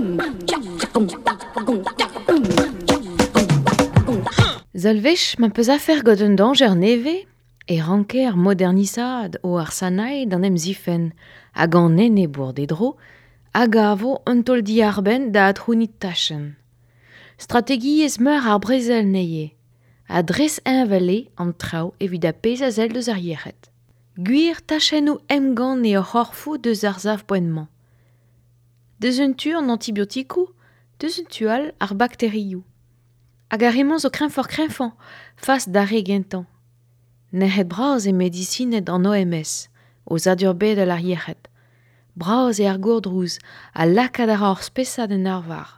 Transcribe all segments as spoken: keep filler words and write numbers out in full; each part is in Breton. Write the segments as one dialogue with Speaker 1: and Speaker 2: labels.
Speaker 1: Zalvech ma peus afer god un danger neve e ranker modernisad o arsanai d'an em zifen hag an ene bourdedro hag a vo un tol diarben da atrounit tachen. Strategiez meur ar brezel neie, a dres invele an trao evit a pez a zel deus ar yechet. Gwir tachen o emgan e ur c'horfo deus ar zav poenman. Deus un tu an antibiotikou, deus un tual ar bakterioù. Hag ar emañ zo kremfort kremfant, fas dare gentan. Nec'het braz e medicinet an O M S, o zadur bet al ar yechet. Braz e ar gourdrouz, a lakad ar ur spesad en arvar.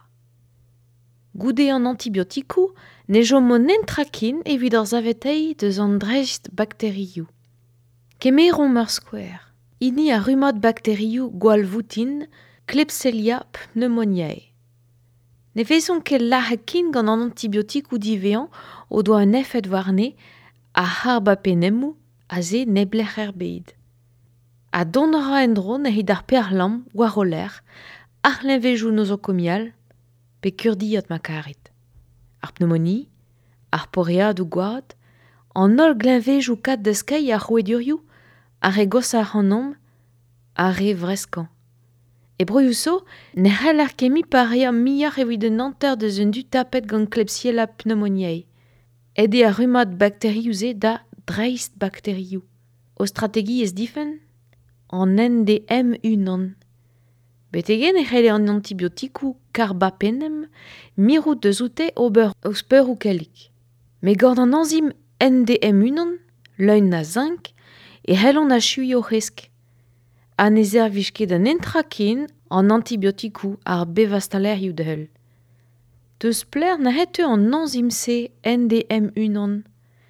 Speaker 1: Goude an antibiotikou, ne jo mo nentrakin evit ur zavetei deus an dreist bakterioù. Kemeron meur skouer. Ini a rumot bakterioù gwal voutin, Klebsiella pneumoniae. Ne vezon ket lahet kin gant an antibiotikou divean o doa un effet warne a harbapenemou a ze nebler erbeid. A donra en dro ne hid ar perlam war o ler, ar lenvejou nosocomial, pe kurdiot ma karet. Ar pneumoni, ar poread ou gwaad, an ol glenvejou kat deskei ar rouedurioù, ar e gossar an om, ar e vreskan. E broioù ne c'hell ar kemi paria miar evit un anter deus un du tapet gant Klebsiella pneumoniae. Ede a rumat bakterioù ze da dreist bakterioù. O strategi ez difen? An N D M unan. Betegen e c'helle an antibiotikou carbapenem mirout deus oute ober eus peur ou kelik. Me gant an enzim N D M unan, leun na zinc, e c'hellon a chui o c'hesk. A ne zervich ket an entraken an antibiotikou ar bevastalerioù de heul. Deus pler na het an enzim C N D M unan.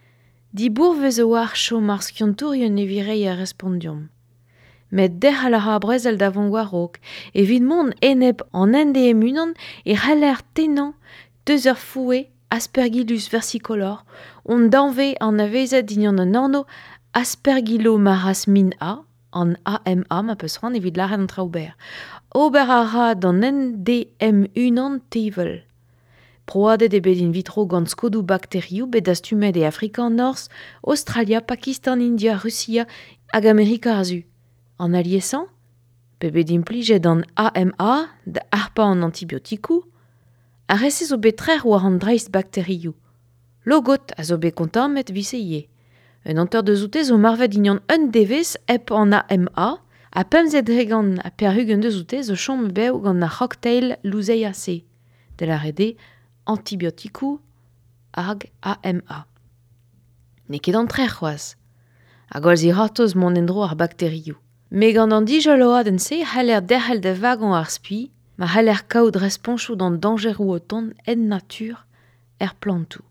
Speaker 1: Di bourvez o ar chom ar skiontourien e virei a respondiom. Met der a la brezel davon warok, evit mon enep an N D M unan e c'haller tenan deus ur foue Aspergillus versicolor, on danve an avezet dignan an orno Aspergillomaras min A, an A M A ma peus ran evit laren an traober. Ober a ra d'an N D M unan tevel. Proadet e bet in vitro gant skodou bakterioù bet astumet e Afrika an Nors, Australia, Pakistan, India, Russia hag Amerika azu. An aliesan, pe bet implijet an A M A da arpa an antibiotikou, a rese zo bet trer war an dreist bakterioù. Logot a zo bet kontam met viseie. Un anter deus oute zo marvet dignan un devez ep an A M A, a pemzet regan a perhugen deus oute zo chom bev gant na cocktail louzeia C, de la rede antibiotikou hag A M A. Ne ket an trer c'hoaz. A gwall zi hartoz mon endro ar bakterioù. Me gant an dijoload en se c'haller derhel da vagan ar spi, ma c'haller kaout responchou d'an dangerou o ton en natur er plantou.